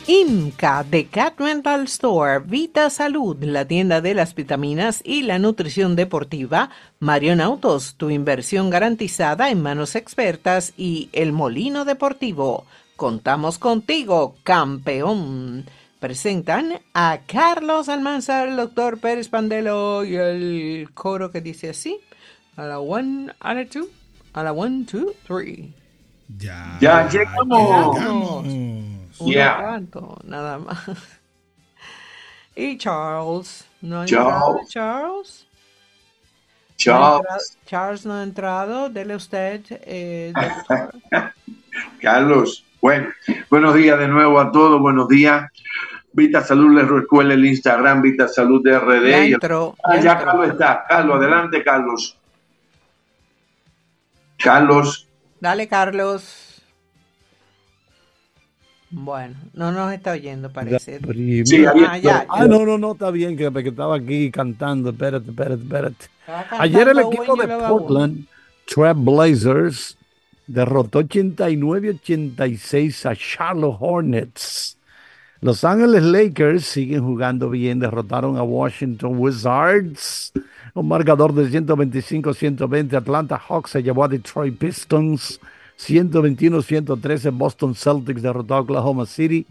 IMCA de Cat Rental Store, Vita Salud, la tienda de las vitaminas y la nutrición deportiva, Marion Autos, tu inversión garantizada en manos expertas y El Molino Deportivo. Contamos contigo, campeón. Presentan a Carlos Almanzar, el doctor Pérez Pandelo y el coro que dice así, a la one, a la two, a la one, two, three. Ya llegamos. Uno cuanto, nada más. Y Charles, ¿no ha entrado Charles? Charles no ha entrado, dele usted, doctor. Carlos, bueno, buenos días de nuevo a todos, buenos días. Vita Salud les recuerda el Instagram, Vita Salud de RD. Ya entró. Ya Carlos está. Carlos, adelante, Carlos. Carlos. Dale, Carlos. Bueno, no nos está oyendo, parece. Sí, no, está bien, que estaba aquí cantando. Espérate. Ayer el equipo de Portland Trail Blazers derrotó 89-86 a Charlotte Hornets. Los Ángeles Lakers siguen jugando bien, derrotaron a Washington Wizards, un marcador de 125-120. Atlanta Hawks se llevó a Detroit Pistons, 121-113. Boston Celtics derrotó a Oklahoma City,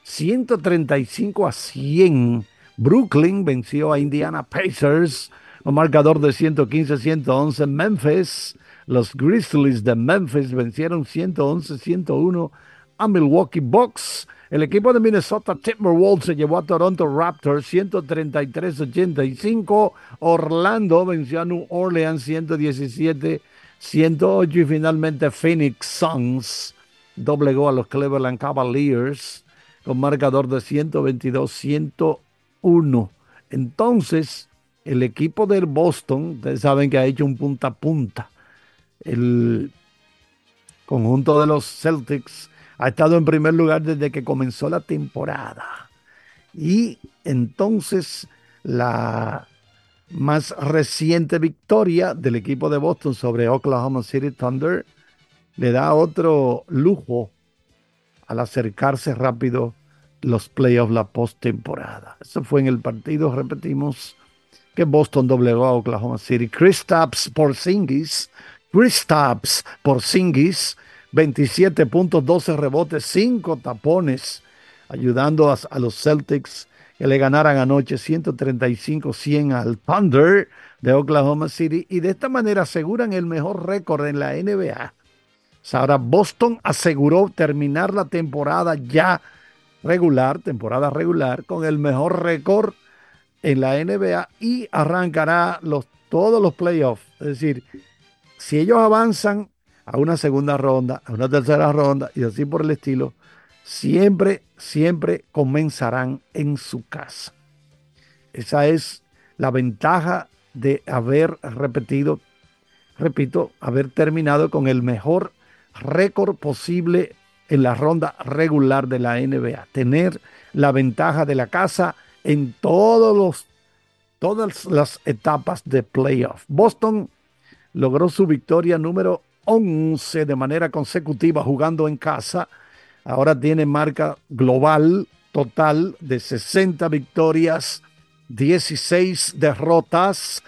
135-100. Brooklyn venció a Indiana Pacers, un marcador de 115-111. Memphis, los Grizzlies de Memphis vencieron 111-101 a Milwaukee Bucks. El equipo de Minnesota Timberwolves se llevó a Toronto Raptors 133-85. Orlando venció a New Orleans 117-108. Y finalmente Phoenix Suns doblegó a los Cleveland Cavaliers con marcador de 122-101. Entonces, el equipo del Boston, ustedes saben que ha hecho un punta a punta. El conjunto de los Celtics ha estado en primer lugar desde que comenzó la temporada. Y entonces la más reciente victoria del equipo de Boston sobre Oklahoma City Thunder le da otro lujo al acercarse rápido los playoffs, la postemporada. Eso fue en el partido, repetimos, que Boston doblegó a Oklahoma City. Kristaps Porzingis, 27 puntos, 12 rebotes, 5 tapones, ayudando a los Celtics que le ganaran anoche 135-100 al Thunder de Oklahoma City, y de esta manera aseguran el mejor récord en la NBA. O sea, ahora Boston aseguró terminar la temporada temporada regular, con el mejor récord en la NBA y arrancará todos los playoffs. Es decir, si ellos avanzan a una segunda ronda, a una tercera ronda y así por el estilo, siempre comenzarán en su casa. Esa es la ventaja de haber haber terminado con el mejor récord posible en la ronda regular de la NBA. Tener la ventaja de la casa en todas las etapas de playoff. Boston logró su victoria número 11 de manera consecutiva jugando en casa. Ahora tiene marca global total de 60 victorias, 16 derrotas,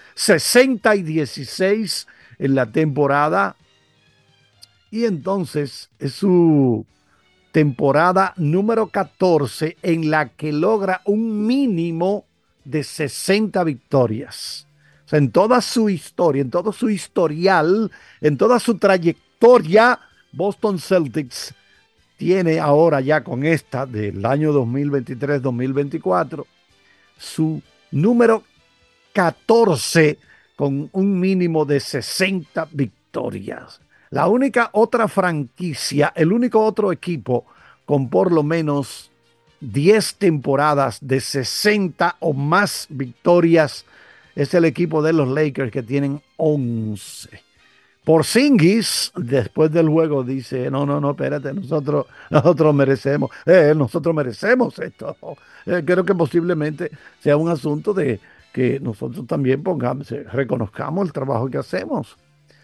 60-16 en la temporada. Y entonces es su temporada número 14 en la que logra un mínimo de 60 victorias. O sea, en toda su historia, en todo su historial, en toda su trayectoria, Boston Celtics tiene ahora, ya con esta del año 2023-2024, su número 14 con un mínimo de 60 victorias. La única otra franquicia, el único otro equipo con por lo menos 10 temporadas de 60 o más victorias es el equipo de los Lakers, que tienen 11. Porzingis, después del juego, dice, no, espérate, nosotros merecemos esto. Creo que posiblemente sea un asunto de que nosotros también reconozcamos el trabajo que hacemos.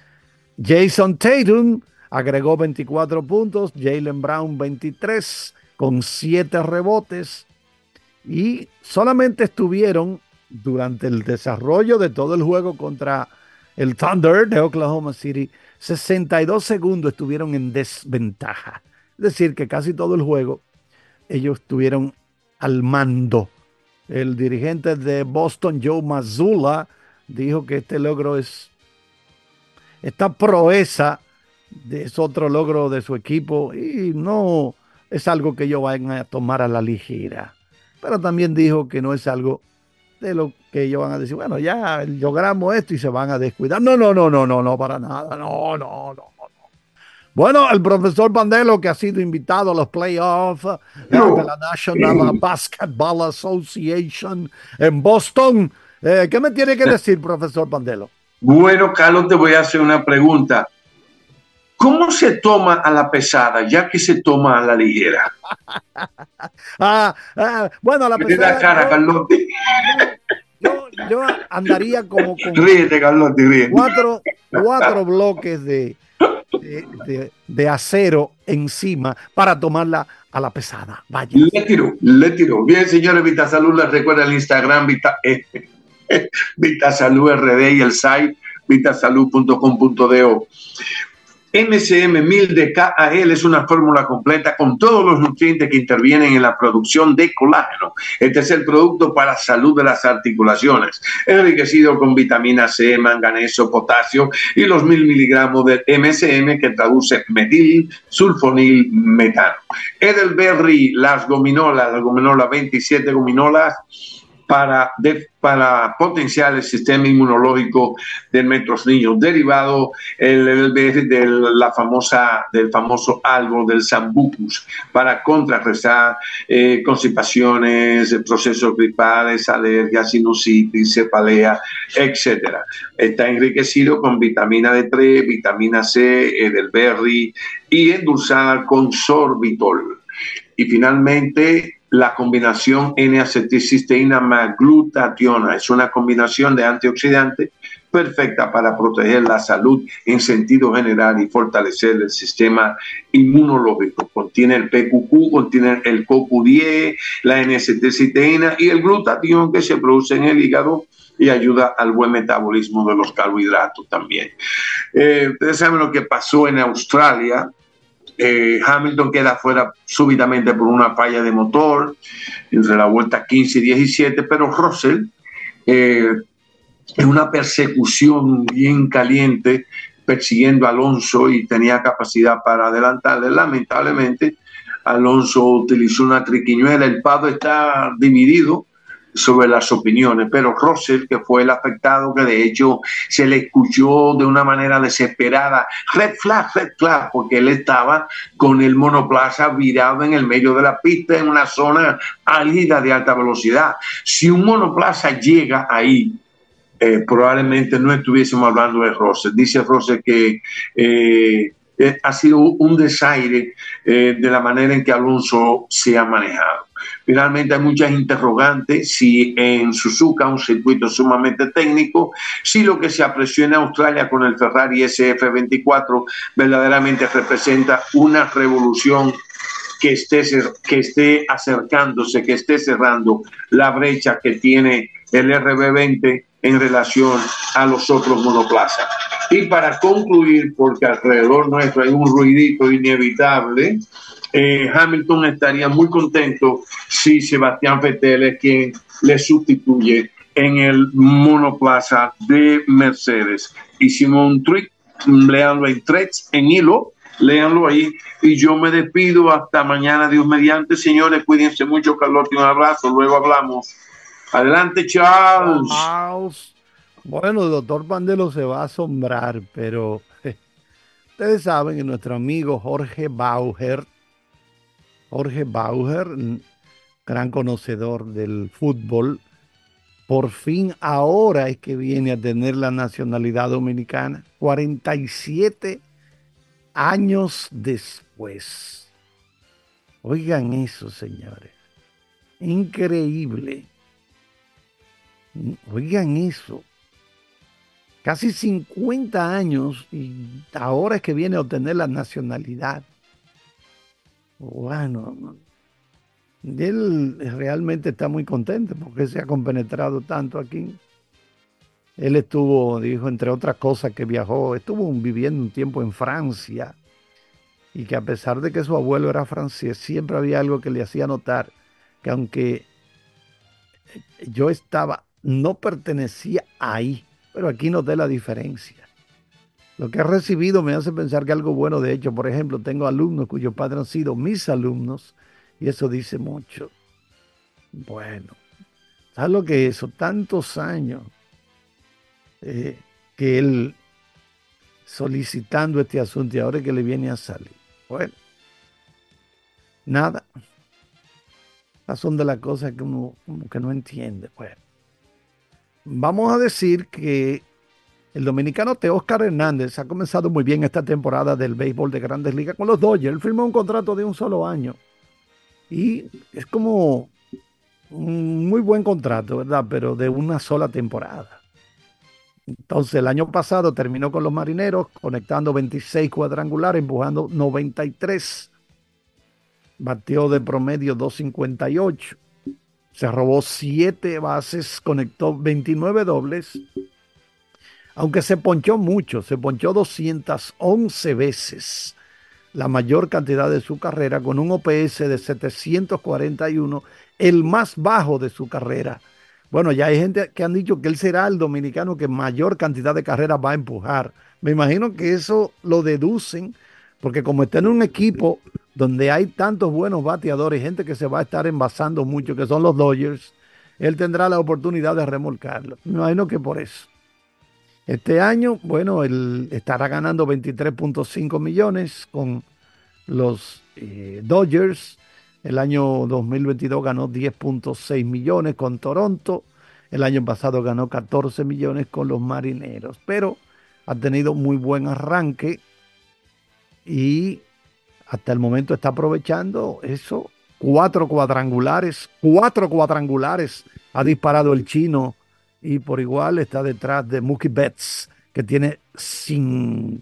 Jason Tatum agregó 24 puntos, Jaylen Brown 23, con 7 rebotes y solamente estuvieron durante el desarrollo de todo el juego contra el Thunder de Oklahoma City, 62 segundos estuvieron en desventaja. Es decir, que casi todo el juego ellos estuvieron al mando. El dirigente de Boston, Joe Mazzulla, dijo que este logro esta proeza es otro logro de su equipo y no es algo que ellos vayan a tomar a la ligera. Pero también dijo que no es algo de lo que ellos van a decir, bueno, ya logramos esto y se van a descuidar. No, no, no, no, no, no, para nada. No, no, no. Bueno, el profesor Pandelo, que ha sido invitado a los playoffs de la National Basketball Association en Boston. ¿Qué me tiene que decir, profesor Pandelo? Bueno, Carlos, te voy a hacer una pregunta. ¿Cómo se toma a la pesada, ya que se toma a la ligera? Bueno, a la pesada. La cara, Carlotti. Yo andaría como con ríete, Carlotti, ríete. cuatro bloques de acero encima para tomarla a la pesada. Vaya. Le tiro. Bien, señores, VitaSalud, les recuerda el Instagram, VitaSalud RD y el site vitasalud.com.do. MCM 1000 de KAL es una fórmula completa con todos los nutrientes que intervienen en la producción de colágeno. Este es el producto para salud de las articulaciones, enriquecido con vitamina C, manganeso, potasio y los 1000 miligramos de MCM que traduce metil sulfonil metano. Edelberry, las gominolas 27 gominolas, para potenciar el sistema inmunológico de nuestros niños, derivado del famoso algo del Sambucus, para contrarrestar constipaciones, procesos gripales, alergias, sinusitis, cefalea, etc. Está enriquecido con vitamina D3, vitamina C, Edelberry y endulzada con sorbitol. Y finalmente, la combinación N-acetilcisteína más glutationa es una combinación de antioxidantes perfecta para proteger la salud en sentido general y fortalecer el sistema inmunológico. Contiene el PQQ, contiene el CoQ10, la N-acetilcisteína y el glutatión que se produce en el hígado y ayuda al buen metabolismo de los carbohidratos también. Ustedes saben lo que pasó en Australia. Hamilton queda fuera súbitamente por una falla de motor entre la vuelta 15 y 17, pero Russell, en una persecución bien caliente, persiguiendo a Alonso y tenía capacidad para adelantarle, lamentablemente Alonso utilizó una triquiñuela. El padre está dividido sobre las opiniones, pero Russell, que fue el afectado, que de hecho se le escuchó de una manera desesperada, red flag, porque él estaba con el monoplaza virado en el medio de la pista en una zona álgida de alta velocidad. Si un monoplaza llega ahí, probablemente no estuviésemos hablando de Russell. Dice Russell que ha sido un desaire de la manera en que Alonso se ha manejado. Finalmente hay muchas interrogantes si en Suzuka, un circuito sumamente técnico, si lo que se apreció en Australia con el Ferrari SF24 verdaderamente representa una revolución que esté acercándose, que esté cerrando la brecha que tiene el RB20 en relación a los otros monoplazas. Y para concluir, porque alrededor nuestro hay un ruidito inevitable, Hamilton estaría muy contento si Sebastián Vettel es quien le sustituye en el monoplaza de Mercedes. Hicimos un tweet, léanlo en threads, en hilo, léanlo ahí, y yo me despido hasta mañana, Dios mediante. Señores, cuídense mucho, Carlotti, un abrazo, luego hablamos. Adelante, Charles. Bueno, el doctor Pandelo se va a asombrar, pero ustedes saben que nuestro amigo Jorge Bauer, gran conocedor del fútbol, por fin ahora es que viene a tener la nacionalidad dominicana, 47 años después. Oigan eso, señores. Increíble. Oigan eso. Casi 50 años y ahora es que viene a obtener la nacionalidad. Bueno, Y él realmente está muy contento porque se ha compenetrado tanto aquí. Él estuvo, dijo, entre otras cosas que viajó, estuvo viviendo un tiempo en Francia y que a pesar de que su abuelo era francés, siempre había algo que le hacía notar que aunque yo estaba, no pertenecía ahí, pero aquí noté la diferencia. Lo que he recibido me hace pensar que algo bueno, de hecho, por ejemplo, tengo alumnos cuyos padres han sido mis alumnos y eso dice mucho. Bueno, ¿sabes lo que es eso? Tantos años eh, que él solicitando este asunto y ahora es que le viene a salir. Bueno, nada, esas son de las cosas que uno como que no entiende. Bueno, vamos a decir que el dominicano Teóscar Hernández ha comenzado muy bien esta temporada del béisbol de Grandes Ligas con los Dodgers. Él firmó un contrato de un solo año y es como un muy buen contrato, ¿verdad? Pero de una sola temporada. Entonces, el año pasado terminó con los Marineros, conectando 26 cuadrangulares, empujando 93. Batió de promedio 258. Se robó 7 bases, conectó 29 dobles. Aunque se ponchó mucho, se ponchó 211 veces, la mayor cantidad de su carrera, con un OPS de 741, el más bajo de su carrera. Bueno, ya hay gente que han dicho que él será el dominicano que mayor cantidad de carreras va a empujar. Me imagino que eso lo deducen, porque como está en un equipo donde hay tantos buenos bateadores, gente que se va a estar envasando mucho, que son los Dodgers, él tendrá la oportunidad de remolcarlo. Me imagino que por eso. Este año, bueno, él estará ganando 23.5 millones con los Dodgers. El año 2022 ganó 10.6 millones con Toronto. El año pasado ganó 14 millones con los Marineros. Pero ha tenido muy buen arranque y hasta el momento está aprovechando eso. Cuatro cuadrangulares ha disparado el chino y por igual está detrás de Mookie Betts, que tiene 5.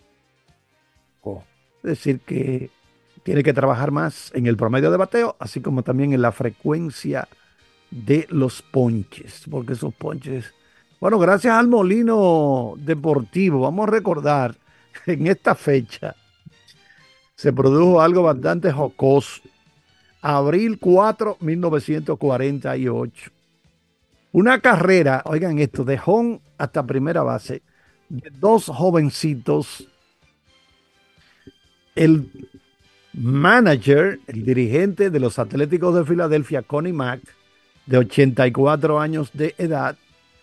Es decir, que tiene que trabajar más en el promedio de bateo, así como también en la frecuencia de los ponches, porque esos ponches, bueno, gracias al molino deportivo, vamos a recordar que en esta fecha se produjo algo bastante jocoso. Abril 4, 1948. Una carrera, oigan esto, de home hasta primera base, de dos jovencitos. El manager, el dirigente de los Atléticos de Filadelfia, Connie Mack, de 84 años de edad,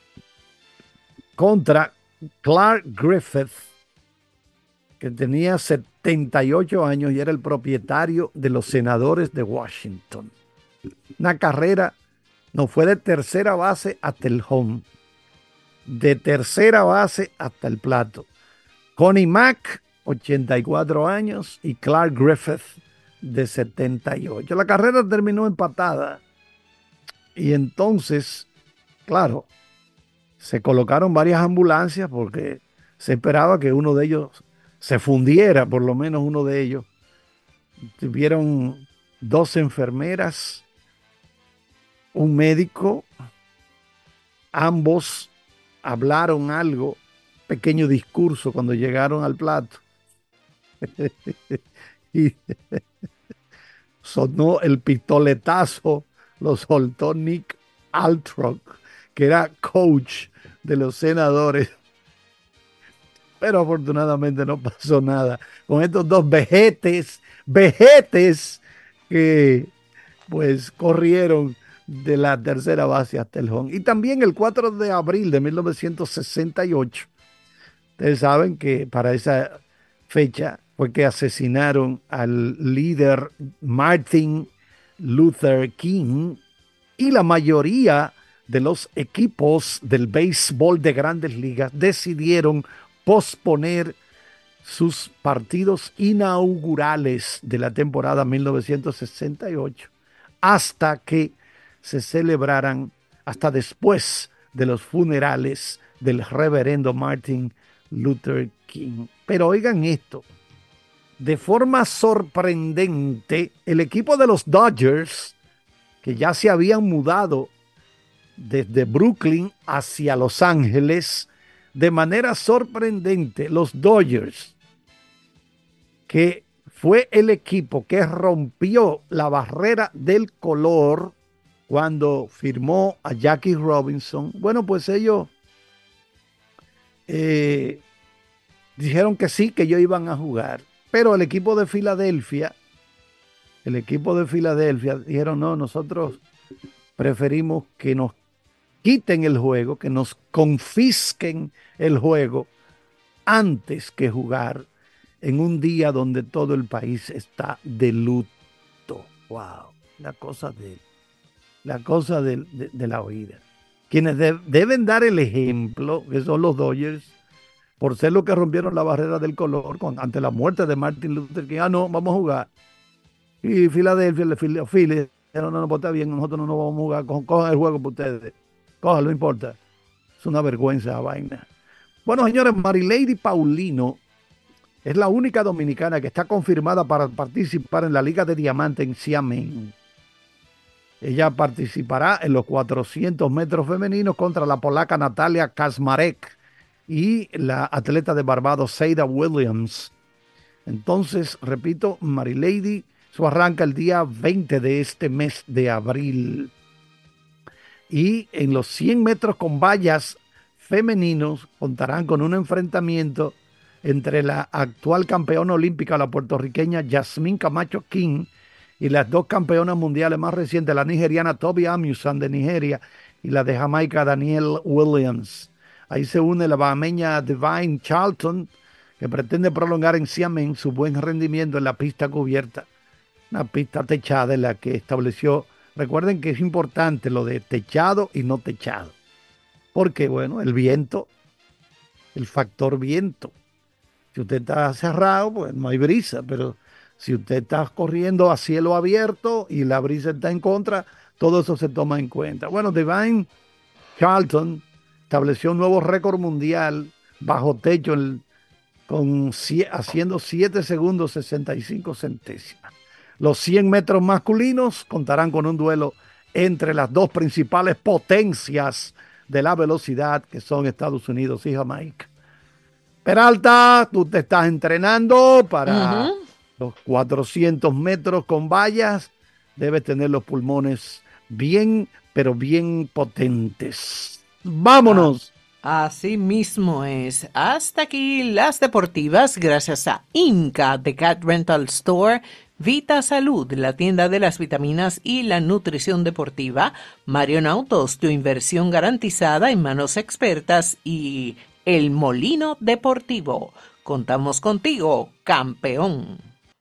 contra Clark Griffith, que tenía 78 años y era el propietario de los Senadores de Washington. Una carrera, no fue de tercera base hasta el home, de tercera base hasta el plato. Connie Mack, 84 años, y Clark Griffith, de 78. La carrera terminó empatada y entonces, claro, se colocaron varias ambulancias porque se esperaba que uno de ellos se fundiera, por lo menos uno de ellos. Tuvieron dos enfermeras, un médico, ambos hablaron algo, pequeño discurso cuando llegaron al plato. Y sonó el pistoletazo, lo soltó Nick Altrock, que era coach de los Senadores. Pero afortunadamente no pasó nada con estos dos vejetes que pues corrieron de la tercera base hasta el home. Y también el 4 de abril de 1968, ustedes saben que para esa fecha fue que asesinaron al líder Martin Luther King y la mayoría de los equipos del béisbol de Grandes Ligas decidieron posponer sus partidos inaugurales de la temporada 1968 hasta que se celebraran, hasta después de los funerales del reverendo Martin Luther King. Pero oigan esto, de forma sorprendente, el equipo de los Dodgers que ya se habían mudado desde Brooklyn hacia Los Ángeles. De manera sorprendente, los Dodgers, que fue el equipo que rompió la barrera del color cuando firmó a Jackie Robinson, bueno, pues ellos dijeron que sí, que ellos iban a jugar. Pero el equipo de Filadelfia dijeron, no, nosotros preferimos que nos quiten el juego, que nos confisquen el juego antes que jugar en un día donde todo el país está de luto. Wow, la cosa de la oída. Quienes deben dar el ejemplo, que son los Dodgers, por ser los que rompieron la barrera del color ante la muerte de Martin Luther King. No, vamos a jugar. Y Filadelfia, Phillies, no, pues está bien, nosotros no nos vamos a jugar, cojan el juego para ustedes. Cójalo, no importa. Es una vergüenza la vaina. Bueno, señores, Marilady Paulino es la única dominicana que está confirmada para participar en la Liga de Diamante en Xiamen. Ella participará en los 400 metros femeninos contra la polaca Natalia Kaczmarek y la atleta de Barbados, Seida Williams. Entonces, repito, Marilady, eso arranca el día 20 de este mes de abril. Y en los 100 metros con vallas femeninos contarán con un enfrentamiento entre la actual campeona olímpica, la puertorriqueña Yasmín Camacho King, y las dos campeonas mundiales más recientes, la nigeriana Toby Amusan de Nigeria y la de Jamaica Danielle Williams. Ahí se une la bahameña Divine Charlton, que pretende prolongar en Xiamen su buen rendimiento en la pista cubierta, una pista techada en la que estableció. Recuerden que es importante lo de techado y no techado, porque bueno, el viento, el factor viento. Si usted está cerrado, pues no hay brisa, pero si usted está corriendo a cielo abierto y la brisa está en contra, todo eso se toma en cuenta. Bueno, Divine Charlton estableció un nuevo récord mundial bajo techo haciendo 7 segundos 65 centésimas. Los 100 metros masculinos contarán con un duelo entre las dos principales potencias de la velocidad, que son Estados Unidos y Jamaica. Peralta, tú te estás entrenando para los 400 metros con vallas. Debes tener los pulmones bien, pero bien potentes. ¡Vámonos! Así mismo es. Hasta aquí las deportivas, gracias a Inca de Cat Rental Store, Vita Salud, la tienda de las vitaminas y la nutrición deportiva, Marion Autos, tu inversión garantizada en manos expertas, y El Molino Deportivo. Contamos contigo, campeón.